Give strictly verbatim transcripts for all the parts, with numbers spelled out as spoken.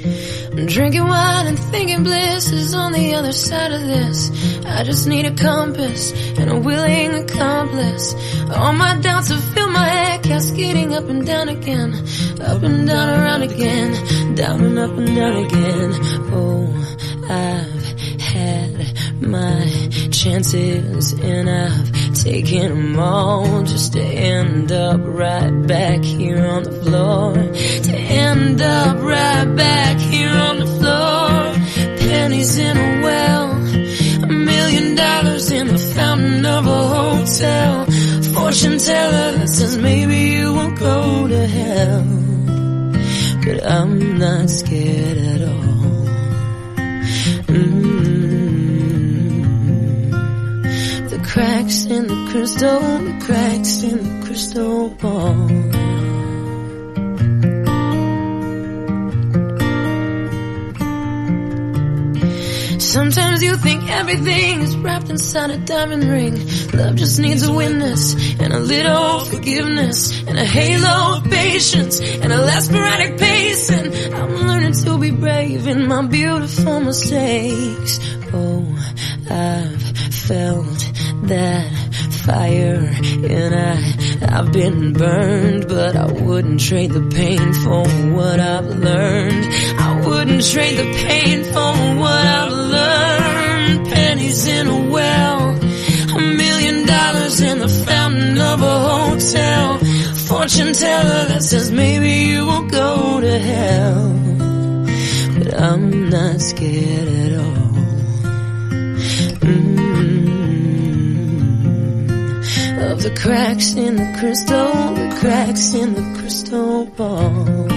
I'm drinking wine and thinking bliss is on the other side of this. I just need a compass and a willing accomplice. All my doubts have filled my head, cascading up and down again, up and down, around again, down and up and down again. Oh, I've had my chances and I've taken them all, just to end up right back here on the floor, to end up right back here on the floor. Pennies in a well, a million dollars in the fountain of a hotel, fortune teller that says maybe you won't go to hell. But I'm not scared at all. Mm-hmm. The cracks in the crystal, the cracks in the crystal ball. Sometimes you think everything is wrapped inside a diamond ring. Love just needs a witness and a little forgiveness and a halo of patience and a less sporadic pace. And I'm learning to be brave in my beautiful mistakes. Oh, I've felt that fire and I, I've been burned, but I wouldn't trade the pain for what I've learned. I wouldn't trade the pain for what I've learned. Pennies in a well, a million dollars in the fountain of a hotel, fortune teller that says maybe you won't go to hell. But I'm not scared at all. Mm-hmm. Of the cracks in the crystal, the cracks in the crystal ball.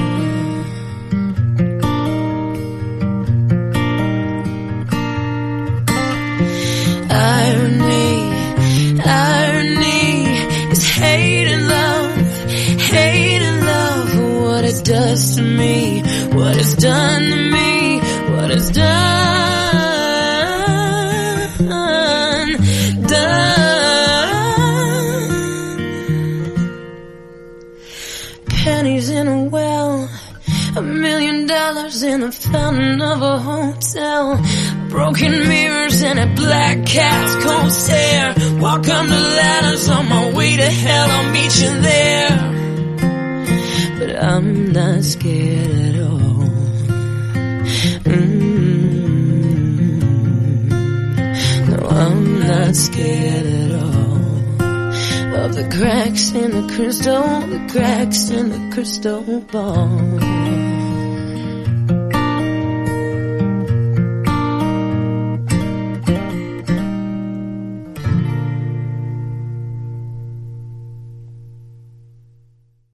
Irony, irony is hate and love, hate and love. What it does to me, what it's done to me, what it's done, done. Pennies in a well, a million dollars in the fountain of a hotel, broken mirrors and a black cat's cold stare. Walk on the ladders on my way to hell, I'll meet you there. But I'm not scared at all. Mm-hmm. No, I'm not scared at all. Of the cracks in the crystal, the cracks in the crystal ball.